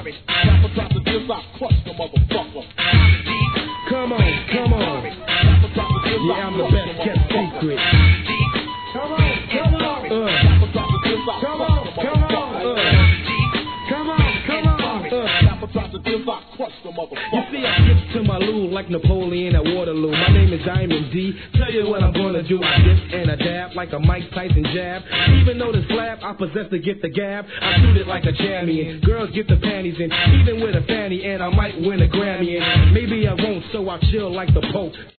Rapper drop the deals, I crush the motherfucker. Come on, come on. Yeah, I'm the best kept secret. Come on, come on. Rapper drop the deals, I Come crush on, the come on. Come on, come on. Rapper drop the deals, I crush the motherfucker. You see, I skipped to my loo like Napoleon at Waterloo. My name is Diamond D. Tell you what I'm gonna do. I dip and I dab like a Mike Tyson jab. Even though the slab, I possess the gift of gab. I shoot it like a champion. Girls get the panties in, even with a fanny, and I might win a Grammy. And maybe I won't, so I chill like the Pope.